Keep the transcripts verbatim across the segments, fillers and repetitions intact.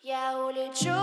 Я улечу,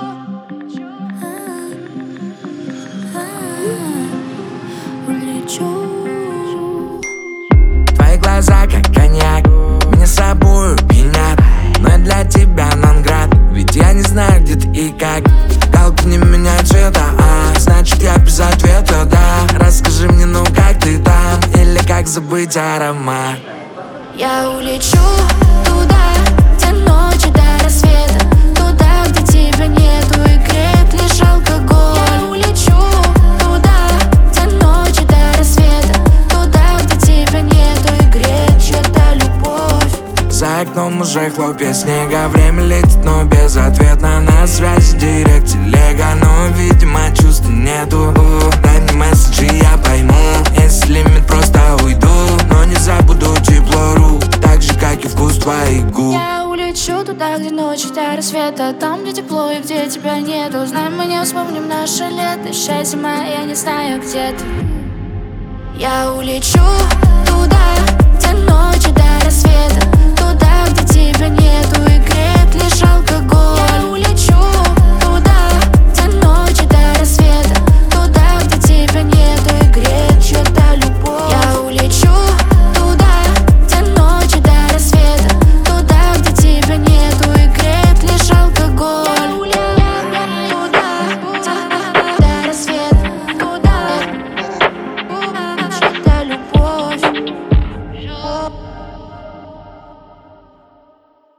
улечу. Твои глаза как коньяк, меня с собою пьянят. Но я для тебя нон-град, ведь я не знаю, где ты и как. Галки не меняют цвета, а значит я без ответа, да. Расскажи мне, ну как ты там, или как забыть аромат. Я улечу туда, где ночи до рассвета, туда, где тебя нету и греет лишь алкоголь. Я улечу туда, где ночи до рассвета, туда, где тебя нету и греет чья-то любовь. За окном уже хлопья снега, время летит, но безответно. На связи директ телега, но, видимо, чувств нету. Дай мне месседжи, я пойму, если лимит, просто уйду. Но не забуду тепло рук, так же, как и вкус твоих губ. Я улечу туда, где ночи до рассвета, там, где тепло и где тебя нету. Знай, мы не вспомним наше лето, счастье мое, я не знаю, где ты. Я улечу туда, где ночь